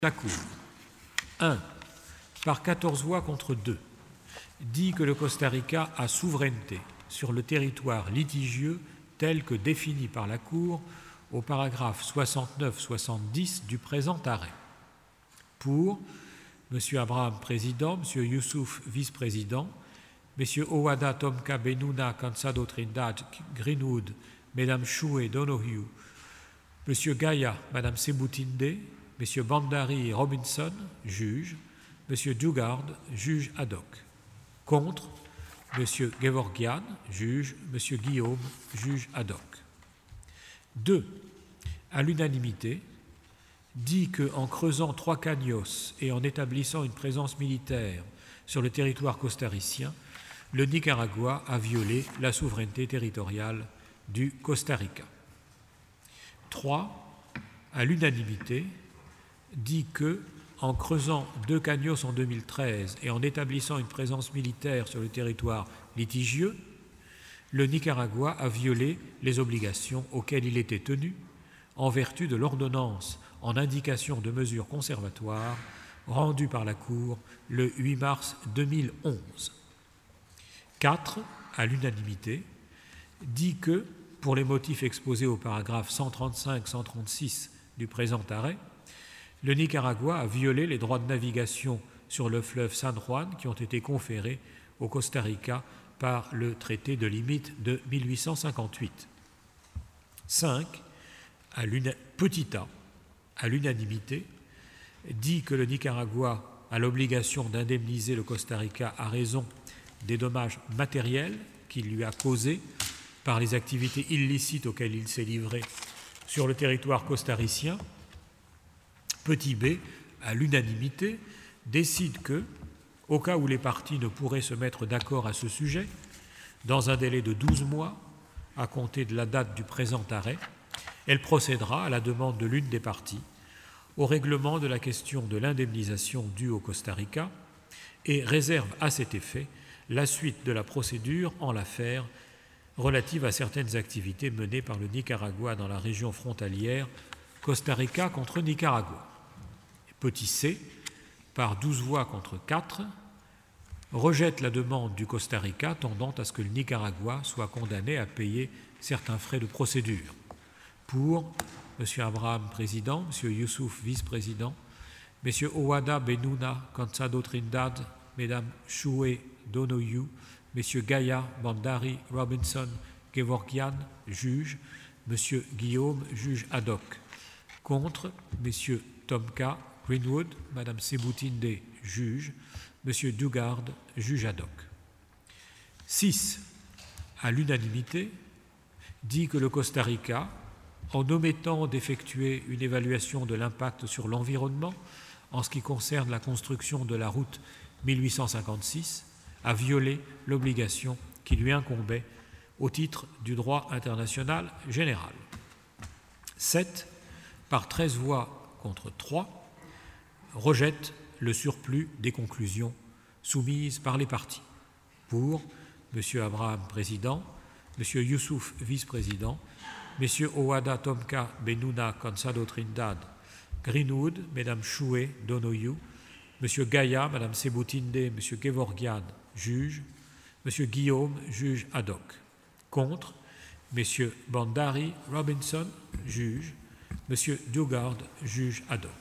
La Cour. 1. Par 14 voix contre 2, dit que le Costa Rica a souveraineté sur le territoire litigieux tel que défini par la Cour au paragraphe 69-70 du présent arrêt. Pour M. Abraham, président, M. Youssouf, vice-président, M. Owada, Tomka, Benuna, Cansado, Trindade, Greenwood, Mme Choué, Donohue, M. Gaïa, Mme Sebutinde, M. Bandari Robinson, juge, M. Dugard, juge ad hoc. Contre, M. Gevorgian, juge, M. Guillaume, juge ad hoc. 2. À l'unanimité, dit qu'en creusant 3 canyos et en établissant une présence militaire sur le territoire costaricien, le Nicaragua a violé la souveraineté territoriale du Costa Rica. 3. À l'unanimité, dit que, en creusant 2 canyos en 2013 et en établissant une présence militaire sur le territoire litigieux, le Nicaragua a violé les obligations auxquelles il était tenu en vertu de l'ordonnance en indication de mesures conservatoires rendue par la Cour le 8 mars 2011. 4. À l'unanimité, dit que, pour les motifs exposés au paragraphe 135-136 du présent arrêt, le Nicaragua a violé les droits de navigation sur le fleuve San Juan qui ont été conférés au Costa Rica par le traité de limite de 1858. 5. Petit a, à l'unanimité, dit que le Nicaragua a l'obligation d'indemniser le Costa Rica à raison des dommages matériels qu'il lui a causés par les activités illicites auxquelles il s'est livré sur le territoire costaricien. Petit b, à l'unanimité, décide que, au cas où les parties ne pourraient se mettre d'accord à ce sujet, dans un délai de 12 mois, à compter de la date du présent arrêt, elle procédera, à la demande de l'une des parties, au règlement de la question de l'indemnisation due au Costa Rica et réserve à cet effet la suite de la procédure en l'affaire relative à certaines activités menées par le Nicaragua dans la région frontalière Costa Rica contre Nicaragua. Petit c, par 12 voix contre 4, rejette la demande du Costa Rica tendant à ce que le Nicaragua soit condamné à payer certains frais de procédure. Pour M. Abraham, président, M. Youssouf, vice-président, M. Owada, Benuna, Cansado, Trindade, Mme Choué, Donohue, M. Gaïa, Bandari, Robinson, Gevorgian, juge, M. Guillaume, juge ad hoc. Contre, M. Tomka, Greenwood, Mme Sebutinde, juge, M. Dugard, juge ad hoc. 6. À l'unanimité, dit que le Costa Rica, en omettant d'effectuer une évaluation de l'impact sur l'environnement en ce qui concerne la construction de la route 1856, a violé l'obligation qui lui incombait au titre du droit international général. 7. Par 13 voix contre 3, rejette le surplus des conclusions soumises par les parties. Pour M. Abraham, président, M. Youssouf, vice-président, M. Owada, Tomka, Benuna, Cansado, Trindade, Greenwood, Mme Choué, Donohue, M. Gaïa, Mme Sebutinde, M. Gevorgian, juge, M. Guillaume, juge ad hoc. Contre, M. Bandari Robinson, juge, M. Dugard, juge ad hoc.